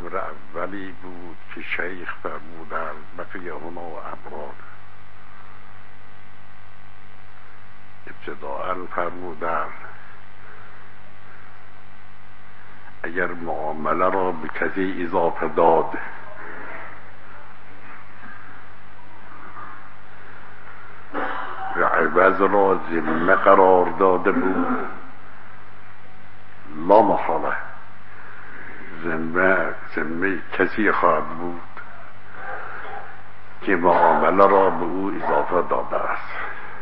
امر اولی بود که شیخ فرمودند بقیه هنا و ابرار. ابتداءً فرمودند اگر معامله را به کسی اضافه داد و عوض را ذمه قرار داده بود، لا محاله ذمه کسی خواهد بود که معامله را به او اضافه داده است.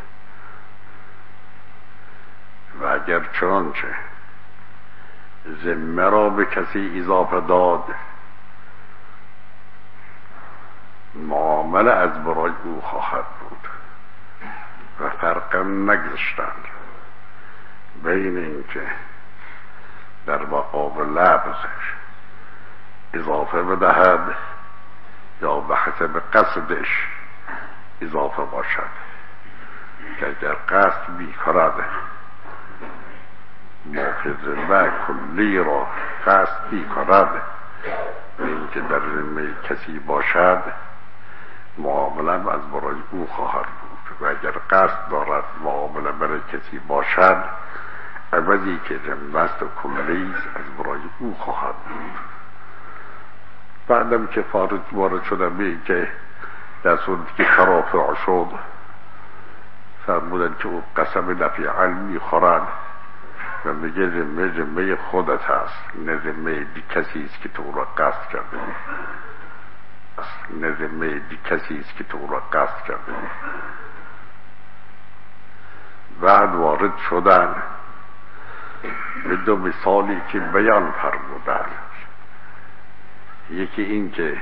و اگر چنانچه ذمه را به کسی اضافه داد، معامله از برای او خواهد بود. و فرقا نگذاشتند بین اینکه در مقابل لفظش اضافه بدهد یا به حسب قصدش اضافه باشد، که اگر قصد بیکند ماخذ کلی را قصد بیکند اینکه در ذمه کسی باشد، معامله از برای او خواهد بود. و اگر قصد دارد معامله برای کسی باشد، عوضی که ذمه‌ست و کلی از برای او خواهد بود. بعدم که وارد شدم به که در صورتی که ترافع شد، فرمودند که او قسم نفی علم می‌خورد و میگه ذمه خودت هست، نه ذمه کسی است که تو را قصد کرده، نه ذمه کسی است که تو را قصد کرده. بعد وارد شدن به دو مثالی که بیان فرمودن. یکی این که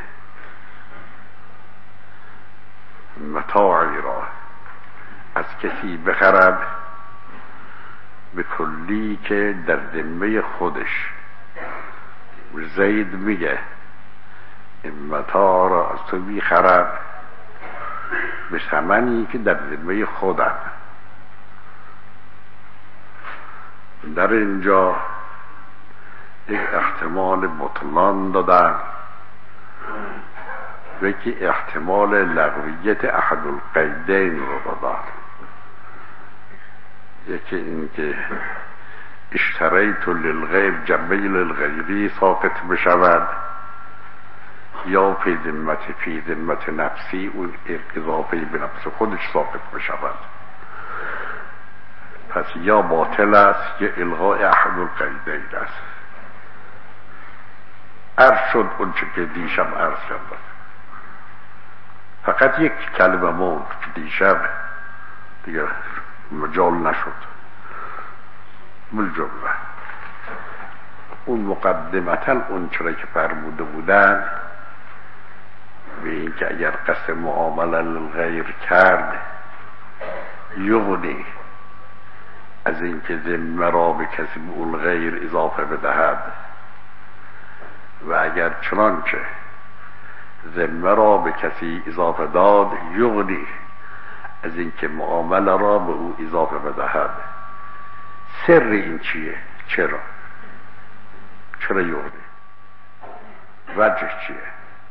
متاعی را از کسی بخرد به کلی که در ذمه خودش، زید میگه این متاع را از تو میخرد به ثمنی که در ذمه خودم. در اینجا یک احتمال بطلان دادن و یکی احتمال لغویت احد القیدین رو دادن. یکی این که اشتریت للغیر جنبه للغیری ساقط بشود، یا فی ذمت نفسی اون اضافه به نفس خودش ساقط بشود. پس یا باطل است یا الغاء احد القیدین است. عرض شد اون چه که دیشب عرض کردم. فقط یک کلمه موند که دیشب دیگه مجال نشد. بالجمله اون مقدمتا اون چرا که فرموده بودن به این که اگر قصد معامله للغیر کرد، یغنی از این که ذمه را به کسی به اون غیر اضافه بدهد، و اگر چنانچه ذمه را به کسی اضافه داد، یغنی از این که معامله را به او اضافه بدهد. سر این چیه؟ چرا یغنی؟ وجه چیه؟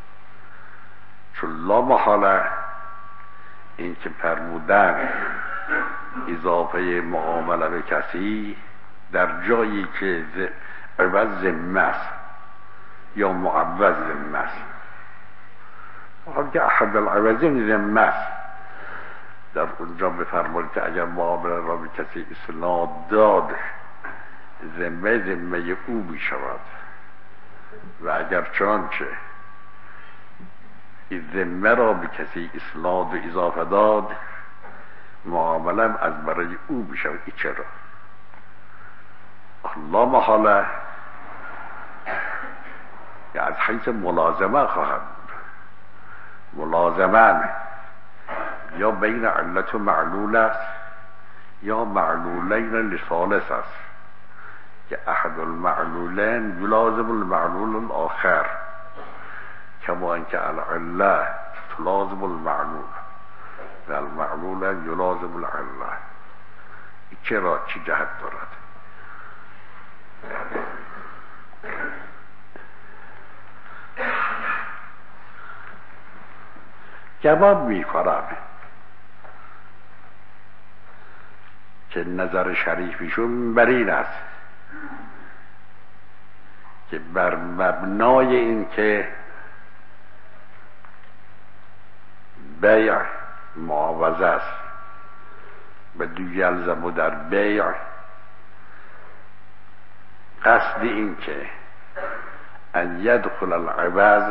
چون لا محاله این که فرمودن اضافه معامله به کسی در جایی که عوض ذمه است یا معوض ذمه است، حال که احد العوضین ذمه است، در اونجا بفرمایید که اگر معامله را به کسی اسناد داد، ذمه او میشود. و اگر چنانچه این ذمه را به کسی اسناد و اضافه داد، معامله از برای او میشود. ای چرا؟ لا محاله که از حیث ملازمه خواهد بود. ملازمه یا بین علت و معلول است یا معلولین لثالث است، که احد المعلولین یلازم المعلول الاخر، کما اینکه العله تلازم المعلول و المعلول یلازم العله. چرا؟ چی جهت دارد؟ گمان میکنم که نظر شریفیشون بر این است که بر مبنای این که بیع معاوضه است و دو یلزم در بیع قصد این که ان یدخل العوض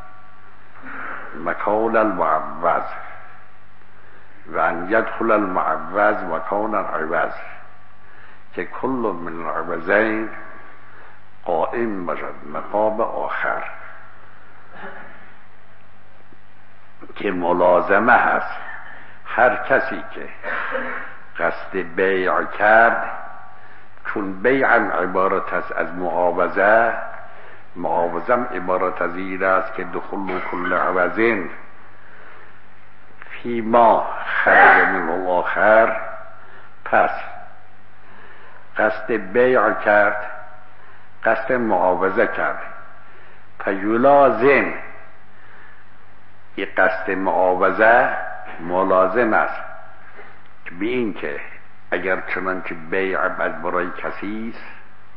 مکان المعوض و ان یدخل المعوض مکان العوض که کل من العوضین قائم باشد مقام آخر که ملازمه هست. هر کسی که قصد بیع کرد، چون بیعم عبارت است از معاوضه، معاوضم عبارت از این است که دخول کل عوضین فیما خرج من الاخر، پس قصد بیع کرد، قصد معاوضه کرد، فیلازم این قصد معاوضه ملازم است به این که اگر چنانچه بیع از برای کسی است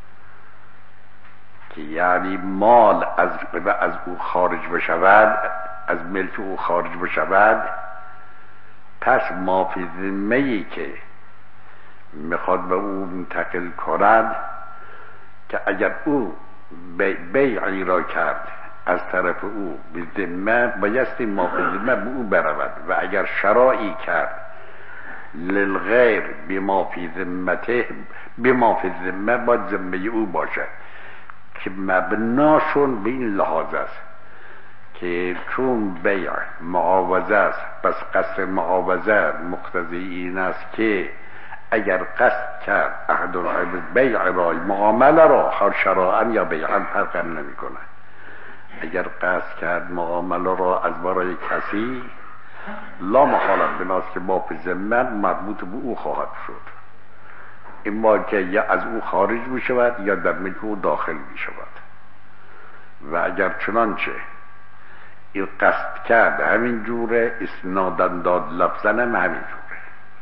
که یعنی مال از او خارج بشود، از ملک او خارج بشود، پس ما فی ذمه‌ای که میخواد به او منتقل کند که اگر او بیعی را کرد از طرف او به ذمه بایستی ما فی ذمه به او برود، و اگر شرایی کرد للغیر بما فی ذمته، بما فی ذمه باید ذمه او باشد که مبناشون به این لحاظ است که چون بیع معاوضه است، پس قصد معاوضه مقتضی این است که اگر قصد کرد احد العوض بیع را، معامله را، هر شراعا یا بیعا فرق نمی کنه، اگر قصد کرد معامله را از برای کسی، لا محالت بناست که با ذمه مربوط به او خواهد شد، اما که یا از او خارج می شود یا در ملک او داخل می شود. و اگر چنانچه این قصد کرد همین جوره، اسنادن داد لفظن هم همین جوره،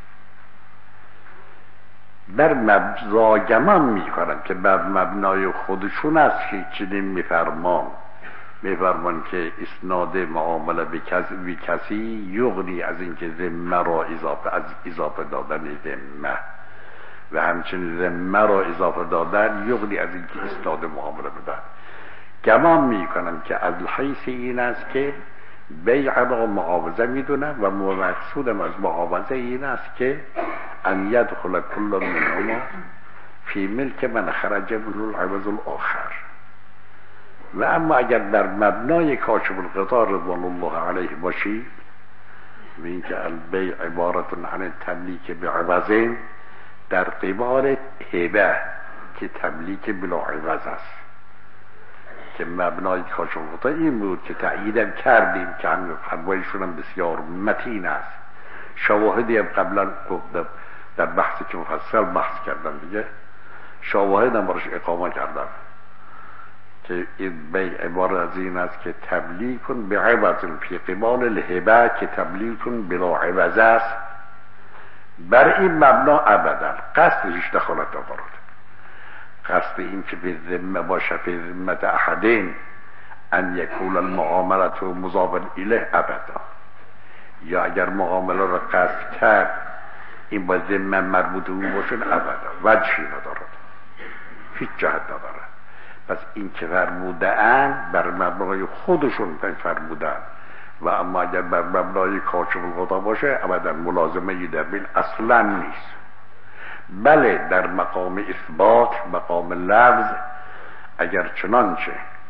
بر مبزاگمان می کنند که بر مبنای خودشون است که چنین میفرمان که اسناد معامله به کسی یغنی از اینکه ذمه را اضافه دادن ذمه، و همچنین ذمه را اضافه دادن یغنی از اینکه اسناد معامله بدن. گمان میکنم که از حیث این است که بیع را معاوضه میدونه و مقصودم از معاوضه این است که ان یدخل کل منهما فی ملک من خرج منه العوض الاخر. و اما اگر در مبنای کاشف الغطا رضوان الله علیه باشی و اینکه البیع عبارت عن تملیک بعوضین در قبال هبه که تملیک بلا عوض است، که مبنای کاشف الغطا این بود که تأییدم کردیم که همین فتوایشون هم بسیار متین است. شواهدی هم قبلا گفتم در بحثی که مفصل بحث کردم دیگه، شواهد هم براش اقامه کردم که این بیع عبارت از این است که تبلیغ کن به عوض فی قبال الهبه که تبلیغ کن بلا عوض است. بر این مبنا ابدا قصدش دخالت دارد، قصد این که به ذمه باشه، فی ذمت احدین ان یکون المعاملت مضافا الیه ابدا، یا اگر معامله را قصد کرد این با ذمه مربوط او باشه ابدا وجهی ندارد، هیچ جهت ندارد. پس این که فرموده‌اند بر مبنای خودشون فرموده‌اند، و اما اگر بر مبنای کاشف الغطا باشه ابدا ملازمه در بین اصلا نیست. بله در مقام اثبات، مقام لفظ، اگر چنانچه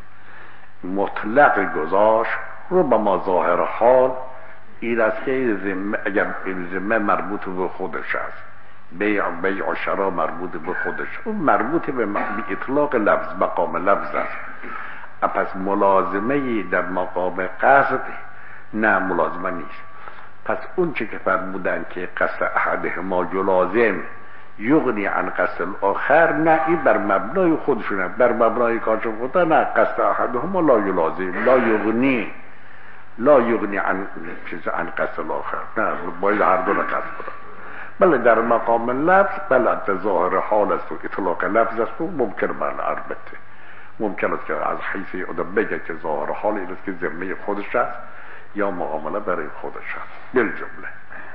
مطلق گذاشت رو به ما ظاهر حال این است که اگر این ذمه مربوط به خودش است، بیع و شرا مربوط به خودش، اون مربوط به اطلاق لفظ، مقام لفظ است. پس ملازمه در مقام قصد نه، ملازمه نیست. پس اون چه که فرمودن که قصد احدهما یلازم یغنی عن قصد الاخر، نه، این بر مبنای خودشونه، بر مبنای کاشف الغطا نه، قصد احدهما لا یلازم لا یغنی لا یغنی عن چیز عن قصد الاخر، نه باید هر دو را قصد کنم. بله در مقام لفظ بله ظاهر حال است و اطلاق لفظ است و ممکن بله البته ممکن است که از حیث آدم بگه که ظاهر حال این است که ذمه خودش است یا معامله برای خودش است بالجمله.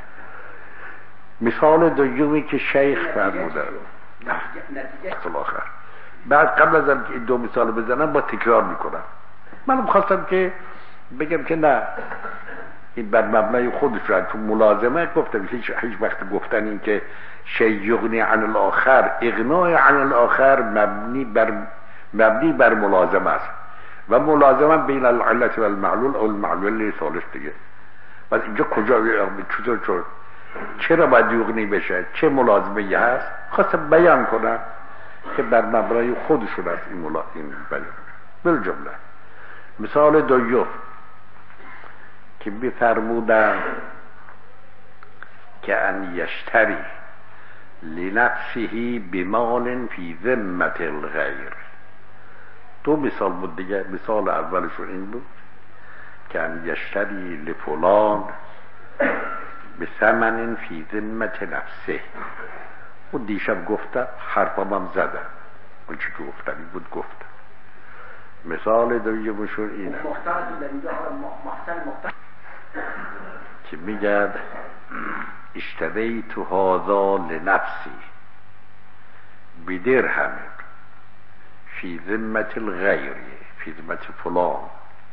مثال دومی که شیخ فرموده الاخر، بعد قبل از اینکه این دو مثال بزنم با تکرار میکنم. من خواستم که بگم که نه این بر مبنای خودش را، چون ملازمه گفتم هیچ وقت گفتن این که شیء یغنی عن الاخر، اغنای عن الاخر مبنی بر ملازمه است و ملازمه بین العلت و المعلول او المعلول ثالث دیگه. پس اینجا کجا چطور چرا باید یغنی بشه، چه ملازمه هست، خواستم بیان کنم که بر مبنای خودشون است این بیان بالجمله. مثال دوم که بفرمودن که ان یشتری لنفسه بمال فی ذمة الغیر. دو مثال بود دیگه. مثال اولشون این بود که ان یشتری لفلان بثمن فی ذمة نفسه. و دیشب گفتم حرفم هم زدم اون چی که گفتم این بود گفتم. مثال دومشون اینه که میگد اشتریت هذا لنفسی بدرهم فی ذمة الغیر فی ذمة فلان.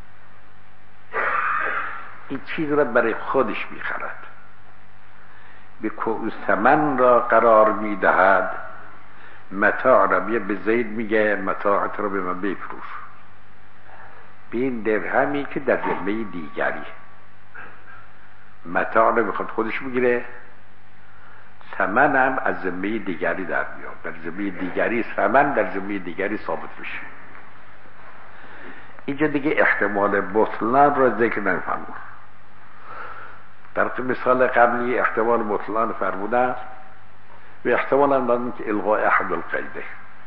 این چیز را برای خودش میخرد، به ثمن را قرار میدهد، متاع را به زید میگه متاعت را به من بفروش، به این درهمی که در ذمه دیگری. متاع را میخواد خودش بگیره، ثمن هم از ذمه دیگری در میاد، در ذمه دیگری ثمن در ذمه دیگری ثابت میشه. اینجا دیگه احتمال بطلان را ذکر نمی‌فرمود. در مثال قبلی احتمال بطلان فرموده و احتمال هم لازم که الغاء احد القیده.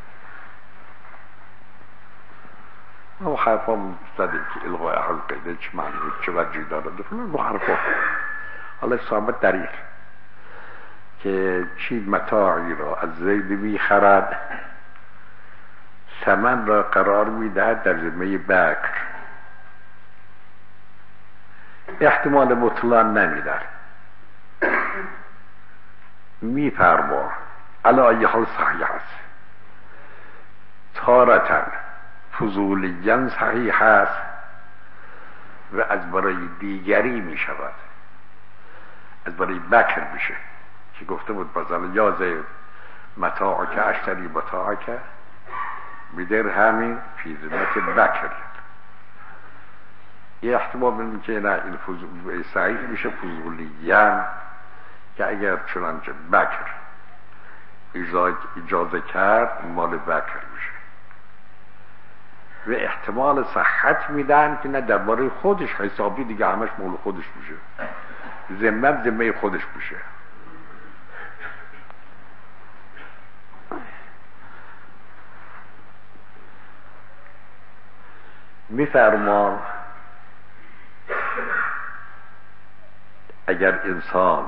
ما حرفا زدیم که الغاء احد القیده چه معنی چه وجهی داره فلان حرفا. حالا ثابت در این که چی متاعی را از زید میخرد، ثمن را قرار میدهد در ذمه بکر. احتمال مطلق نمیدن، میفرما علی ای حال صحیح است، تارتن فضولیاً صحیح است و از برای دیگری میشود، از برای بکر میشه که گفته بود مثلا یا زید متاعک اشتری متاعک بدرهم فی ذمة بکر. یه احتمال میدیم که نه این صحیح میشه فضولیاً که اگر چنانچه بکر اجازه کرد مال بکر میشه. و احتمال صحت میدن که نه درباره خودش حسابی دیگه همش مال خودش میشه، ذمه خودش میشه. میفرما اگر انسان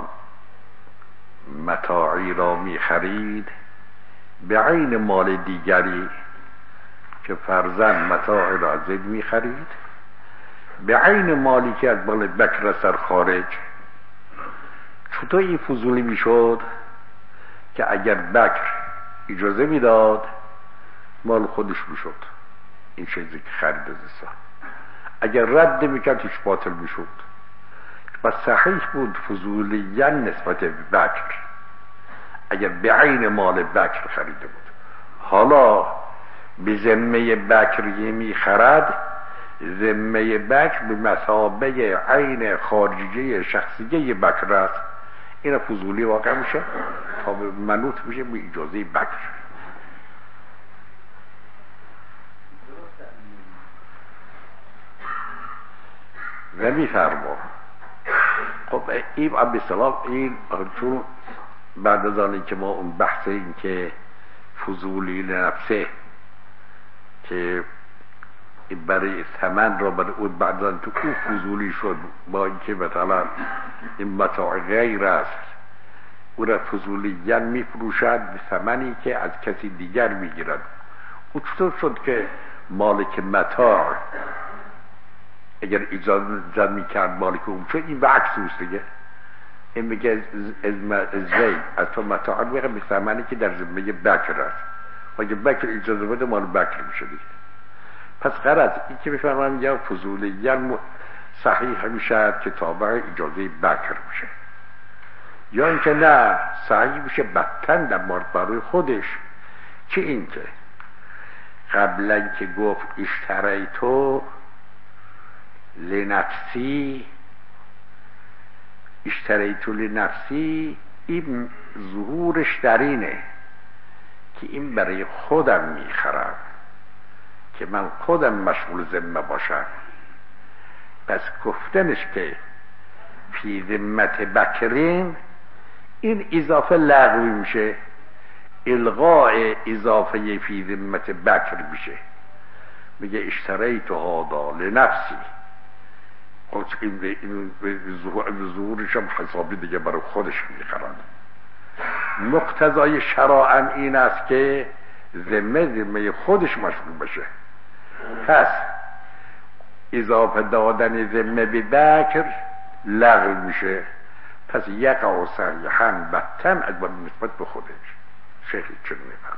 متاعی را میخرید به عین مال دیگری، که فرضاً متاعی را از زید میخرید به عین مالی که از مال بکر سر خارج، چطور این فضولی میشد که اگر بکر اجازه میداد مال خودش میشد این چیزی که خرید از انسان، اگر رد میکرد هیچ باطل میشد. پس صحیح بود فضولیاً نسبت به بکر اگر به عین مال بکر خریده بود. حالا به ذمه بکر میخرد، ذمه بکر به مثابه عین خارجیه شخصیه بکر است، این فضولی واقع میشه تا منوط میشه به اجازه بکر. و میفرما خب این بسلام این چون بعد از آنی که ما اون بحث این که فضولی لنفسه که برای ثمن را برای او بعدن تو او فضولی شد، با اینکه مثلا این متاع غیر است او را فضولیاً میفروشد به ثمنی که از کسی دیگر میگیرد. او چطور شد که مالک متاع اگر اجازه میکرد مالک اون شد؟ این به عکس اوست دیگه. این میگه از زید از تو متاع میگه به ثمنی که در ذمه بکر است، و اگه بکر اجازه بده مال بکر میشه دیگه. پس غرض این که میفرمان یا فضولیاً صحیح میشه که تابع اجازه بکر میشه، یا اینکه نه صحیح میشه بدتن در مورد برای خودش. چه این که قبلا که گفت اشتریتو لنفسی، اشتریتو لنفسی، این ظهورش در اینه که این برای خودم میخرم که من خودم مشغول ذمه باشم. پس گفتنش که فی ذمت بکرین این اضافه لغوی میشه، الغاء اضافه فی ذمت بکر میشه. میگه اشتریت هذا لنفسی، این ظهورش هم حسابی دیگه برای خودش میخرد. مقتضای شرائع این است که ذمه خودش مشغول بشه. پس اضافه دادن ذمه به بکر لغو میشه. پس یقع صریحاً بدتن از نسبت به خودش. شیخی چون میفهم.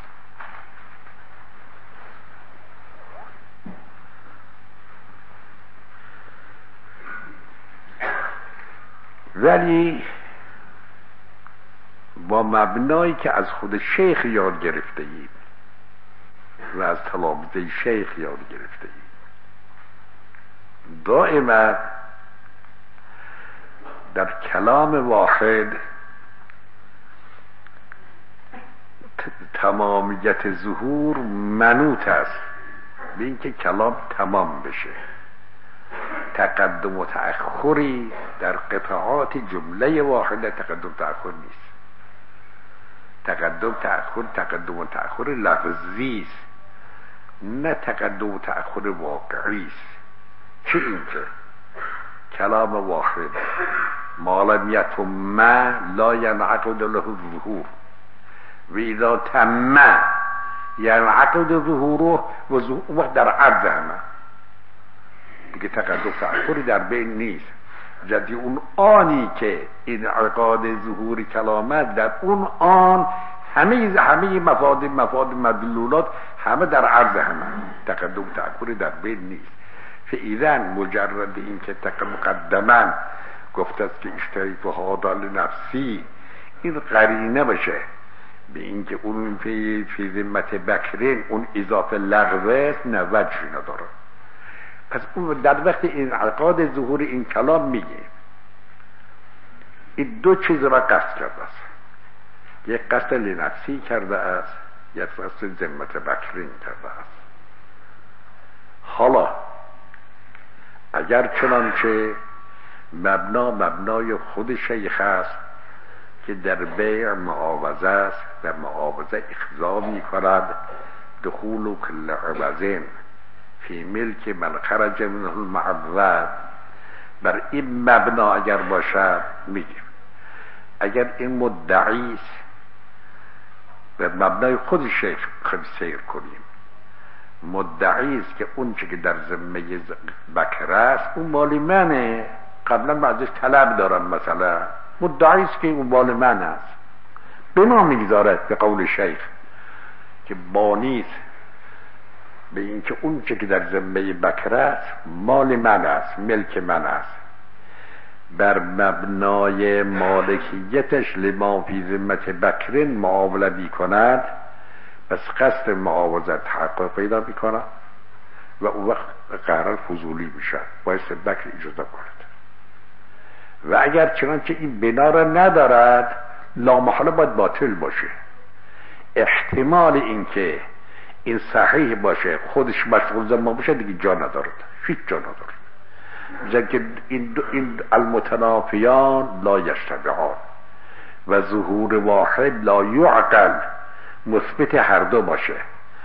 ولی با مبنایی که از خود شیخ یاد گرفته ایم و از تلامذه شیخ یاد گرفته ایم، دائما در کلام واحد تمامیت ظهور منوط است به اینکه کلام تمام بشه. تقدم و تأخری در قطعات جمله واحده تقدم تأخر نیست. تقدم و تأخر لفظی است، نه تقدم و تأخر واقعی است. چه اینکه کلام واحد ما لم یتم لا ینعقد له الظهور و اذا تم ینعقد ظهوره و ظهور در عرض همه دیگه تقدم تأخری در بین نیست. جدی اون آنی که این انعقاد ظهور کلامت در اون آن همه مفاد مدلولات همه در عرض همه، تقدم تأخری در بین نیست. فاذا مجرد این که مقدما گفته است که اشتریت هذا لنفسی، این قرینه بشه به اینکه اون فی ذمت بکرین اون اضافه لغوه نه وجهی نداره. پس اون در وقت این انعقاد ظهور این کلام میگه این دو چیز را قصد کرده است. یک قصد لنفسی کرده است، یک قصد ذمت بکرین کرده است. حالا اگر چنانچه مبنای خود شیخ است که در بیع معاوضه است، در معاوضه اخضاع می کند دخول کل عوضین فی ملک من خرج منه المعوض، بر این مبنا اگر باشد میگیم اگر این مدعی است به مبنای خود شیخ خود سیر کنیم، مدعی است که اون چه که در ذمه بکر است اون مال منه، قبلا بعضش طلب دارن، مثلا مدعی است که اون مال من است، به ما میگذارد به قول شیخ که بانیست به این که اون چه که در ذمه بکر است مال من است، ملک من است، بر مبنای مالکیتش لما فی ذمت بکرین معامله می کند، پس قصد معاوضت تحقق پیدا می کند و اون وقت قرار فضولی میشه، باید بکر اجازه کنند. و اگر چنانچه این بنا را ندارد لامحاله باید باطل باشه. احتمال این که این صحیح باشه خودش مشغول زمان باشه دیگه جا ندارد، هیچ جا ندارد. میگن که این المتنافیان لا یشتبهان و ظهور واحد لا یعقل، مثبت هر دو باشه.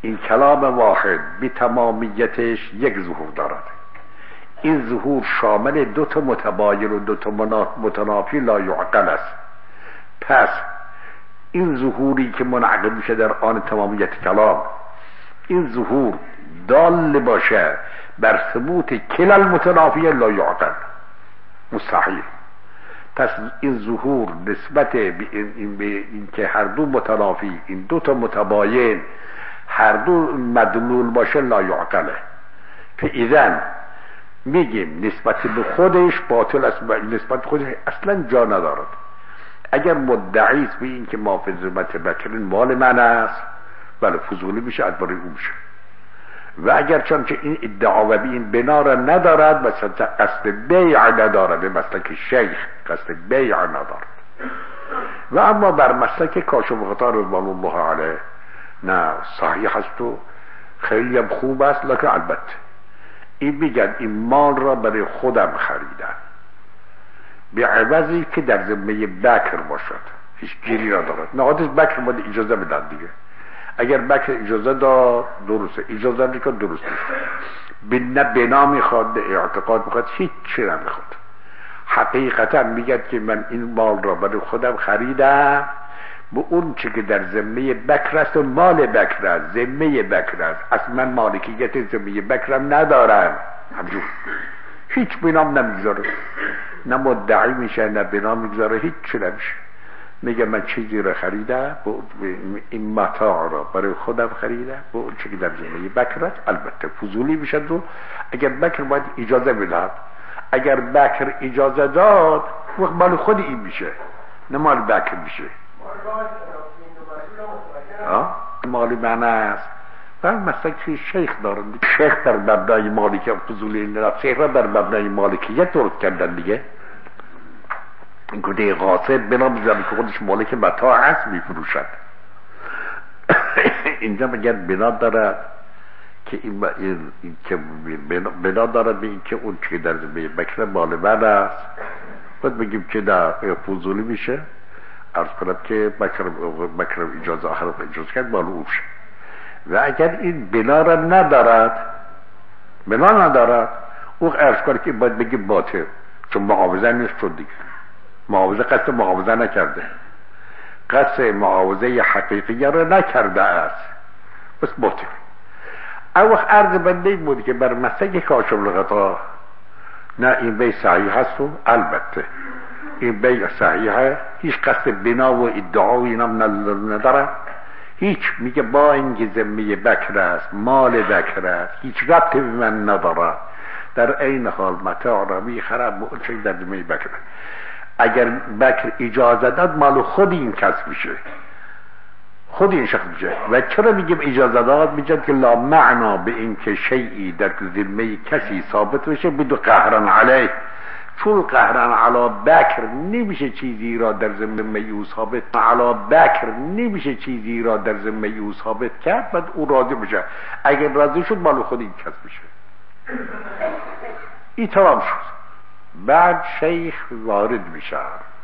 این کلام واحد بی تمامیتش یک ظهور دارد. این ظهور شامل دو تا متباین و دو تا متنافی لا یعقل است. پس این ظهوری که منعقد میشه در آن تمامیت کلام، این ظهور دال باشه بر ثبوت کل المتنافی لا یعقل، مستحیل. پس این ظهور نسبت به این که هر دو متنافی، این دو تا متباین هر دو مدلول باشه لا یعقله. فاذن میگیم نسبت به خودش باطل است، نسبت خودش اصلا جا ندارد. اگر مدعی است به این که ما فی ذمت بکرین مال من است، بله فضولی میشه، ادباری او میشه. و اگر چون که این ادعا و این بنا را ندارد، مثلا قصد بیع ندارد، مسلک شیخ قصد بیع ندارد. و اما بر مسلک کاشف خطا رضوان الله علیه نه، صحیح است و خیلی هم خوب است، لکن البته این میگن این مال را برای خودم خریدم به عوضی که در ذمه بکر باشد، هیچ گیری ندارد. نهادش بکر باید اجازه بدن دیگه. اگر بکر اجازه داد درسته، اجازه نمیکرد درست نیست. نه بنا میخواد، نه اعتقاد میخواد، هیچ چی نمیخواد. حقیقتا میگه که من این مال را برای خودم خریدم به اون چی که در ذمه بکر است و مال بکر است، ذمه بکر است. اصلا من مالکیت ذمه بکرم ندارم، همجور هیچ بنام نمیگذاره، نه مدعی میشه نه بنا میگذاره، هیچ چی نمیشه. میگه من چیزی را خریدم، این متاع را برای خودم خریدم به اون چی که در ذمه بکر است. البته فضولی میشه دو، اگر بکر باید اجازه بدهد. اگر بکر اجازه داد وقت مال خود این میشه، نه مال بکر میشه. مال من است. و مثلا که شیخ دارن، شیخ در مبنای مالکیت فضولی نرفت، شیخ را در مبنای مالکیت درست کردن دیگه. این گونه قاصد بنا میزنه که خودش مالک متاع است میفروشد. اینجا مگر بنا دارد که این که بنا دارد به این که اون که در ذمه بکر مال من است، باید بگیم که در فضولی میشه. عرض کنم که بکر اجازه آخر اجازه کرد مال او بشه. و اگر این بنا را ندارد او عرض کنه که باید بگیم باطل، چون معاوضه نیست. شد دیگه معاوضه قصد معاوضه نکرده، قصد معاوضه حقیقیه را نکرده است، بس باطل. او وقت عرض بنده این بود که بر مسلک کاشف الغطا نه، این بیع صحیح هست و البته این بیع صحیحه، هیچ قصد بنا و ادعا و اینم نداره، هیچ. میگه با اینکه ذمه بکر است، مال بکر است، هیچ ربطی به من نداره، در عین حال متاع را میخرم به اون چیز در ذمه بکر. اگر بکر اجازه داد مال خود این کس میشه، خود این شخص میشه. و چرا میگیم اجازه داد؟ میگه که لا معنا به این که شیئی در ذمه کسی ثابت بشه بدون قهرن علیه، چون قهرن علی بکر نمیشه چیزی را در ذمه او ثابت، علی بکر نمیشه چیزی را در ذمه او ثابت کرد، بعد او راضی بشه. اگر راضی شد مال خود این کس میشه. این تمام شد. بعد شیخ وارد میشه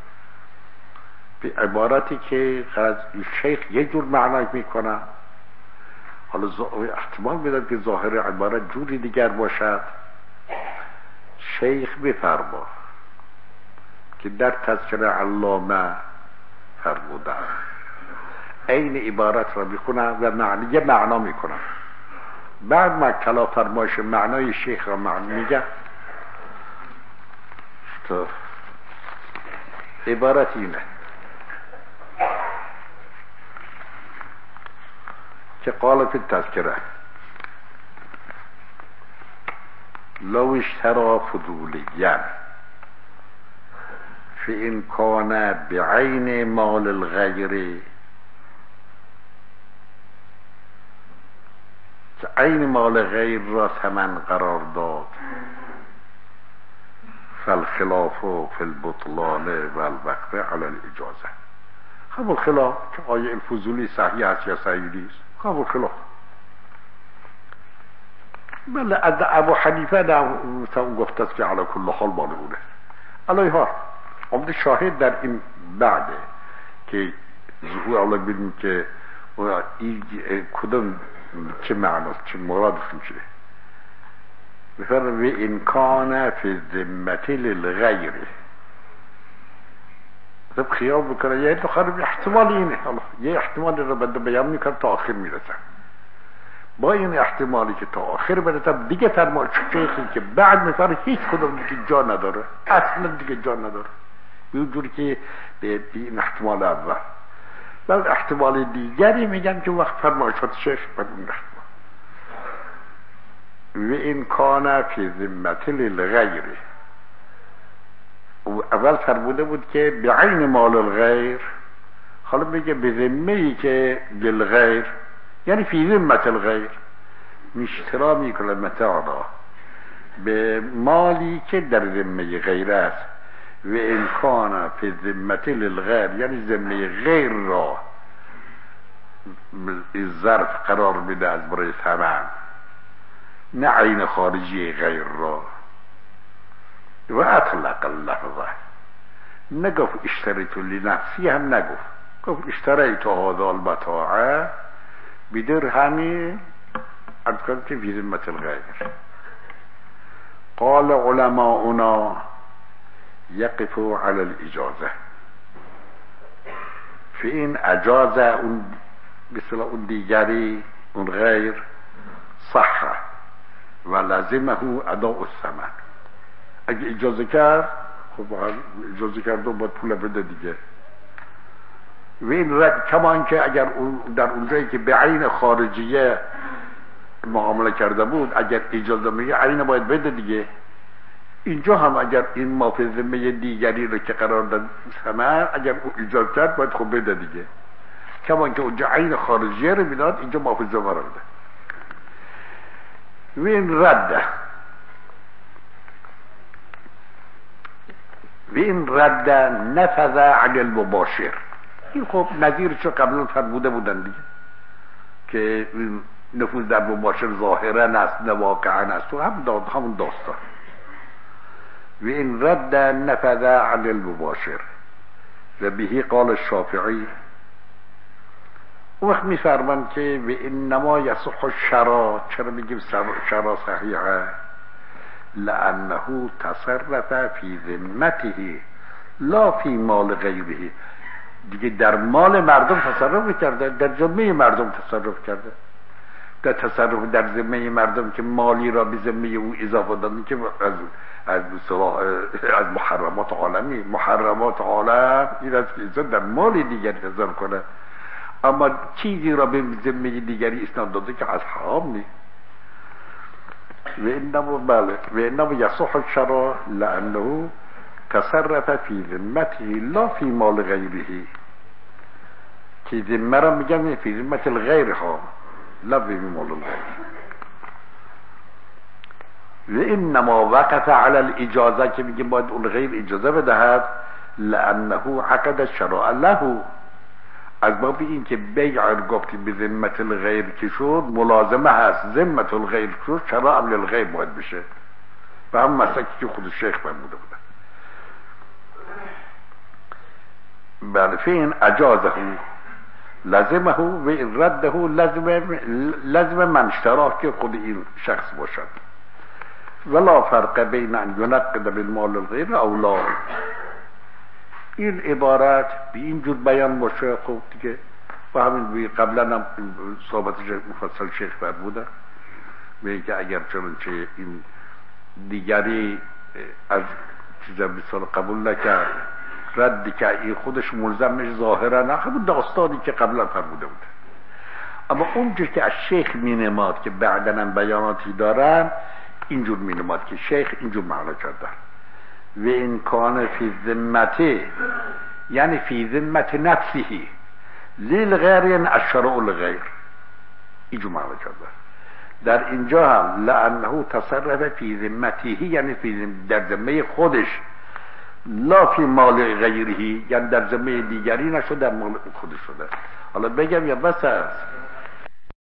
به عبارتی که شیخ یه جور معنی میکنه، حالا احتمال میدم که ظاهر عبارت جوری دیگر باشد. شیخ بفرما که در تذکره علامه فرموده این عبارت را میکنه و یه معنا میکنه. بعد ما کلا فرمایش معنای شیخ را معنی میگه. تو عبارت اینه که قال فی التذکره لو اشترى فضوليا فإن كان بعين مال الغير، که عین مال غیر را ثمن قرار داد، فالخلاف فی البطلان والوقف علی الاجازه. همون خلاف که آیا الفضولی صحیح است یا صحیح نیست، همون خلاف. بله ابو حنیفه مثلا گفته است که علی کل حال مال اونه. علیها عمده شاهد در این بعده که ظهور اولا ببینیم که کدوم چه معناست، چه مرادشون چیه؟ بفرمایید و این کان فی ذمت للغیر. طب خیال بکنه یه دو احتمال اینه، حالا یه احتمال رو بده بیان میکنه تا آخر میرسن. با این احتمالی که تا آخر برسم دیگه فرمایش شیخی که بعد میفرمایه هیچ کدوم دیگه جا نداره، اصلا دیگه جا نداره، به جوری که به این احتمال اول. بعد احتمال دیگری میگن که وقت فرمایشات شیخ بر اون احتمال و این کان فی ذمت للغیر. اول فرموده بود که به عین مال الغیر، حالا میگه به ذمه‌ای که للغیر، یعنی فی ذمت الغیر میشترا میکنه متاعنا به مالی که در ذمه غیر است. و امکان فی ذمت للغیر یعنی ذمه غیر را ظرف قرار میده از برای ثمن، نه عین خارجی غیر را. و اطلق اللفظه، نگفت اشتریت لنفسی، هم نگفت، گفت اشتریت هذا المتاع بدرهم اذكر که فی ذمت الغیر. قال علماؤنا یقف علی الاجازه. فی این اجازه اون مثل اون دیگری اون غیر صحه و لازمه اداء الثمن. اگه اجازه کرد خب اجازه کرد و باید پول بده دیگه. و این رد کمان که اگر در اونجایی که به عین خارجیه معامله کرده بود اگر اجازه میگه عین باید بده دیگه. اینجا هم اگر این مافذمه دیگری رو که قرار داد ثمن اگر او اجازه کرد باید خب بده دیگه. کمان که اونجا عین خارجیه رو میداد اینجا مافذمه رو بده. و این رده و این رد نفذ علی المباشر. این خب نظیرشو قبلا فرموده بودن دیگه که نفوذ در مباشر ظاهرا است نه واقعا است و همون داستان. و این رد نفذ علی المباشر و بهی قال الشافعی. وقت میفرمان که و انما یصح الشرا. چرا میگیم شرا صحیحه؟ لانه تصرف فی ذمته لا فی مال غیره. دیگه در مال مردم تصرف کرده، در ذمه مردم تصرف کرده. در تصرف در ذمه مردم که مالی را به ذمه او اضافه دادن که از محرمات عالمی، محرمات عالم این است که انسان در مال دیگری تصرف کنه، اما چیزی را به ذمه دیگری اسناد داده که از حرام نیست. و انما یصح الشرع لانه تصرف فی ذمته لا فی مال غیره. که ذمه را میگن فی ذمت الغیر ها لا فی مال الغیر. و انما وقف علی الاجازه که میگه باید اون غیر اجازه بدهد لانه عقد الشرع له. از باب این که بیع گفتی به ذمت الغیر که شد ملازمه هست، ذمت الغیر شد شرع للغیر باید بشه. و هم مسئله که خود شیخ فرموده بوده. بله فین اجازه لازمه و این رده لازم من اشتراه که خود این شخص باشد. ولا فرق بین ان ینقد بالمال الغیر او لا. این عبارت به این جور بیان باشه خب دیگه. و همین قبلا هم صحبت مفصل شیخ فرموده میگه که اگر چنانچه این دیگری از چیزا مثال قبول نکرد ردی که این خودش ملزمش ظاهرا نه، همون داستانی که قبلا فرموده بوده. اما اونجا که از شیخ مینماد که بعدن هم بیاناتی دارن اینجور مینماد که شیخ اینجور معنا کردن. و این کان فی ذمته یعنی فی ذمت نفسه للغیر یعنی الشرع الغیر، اینجور معنا کردن. در اینجا هم لانه تصرف فی ذمته یعنی در ذمه خودش لا فی مال غیره یعنی در ذمه دیگری نشد، در مال خودش شده. حالا بگم یا بس است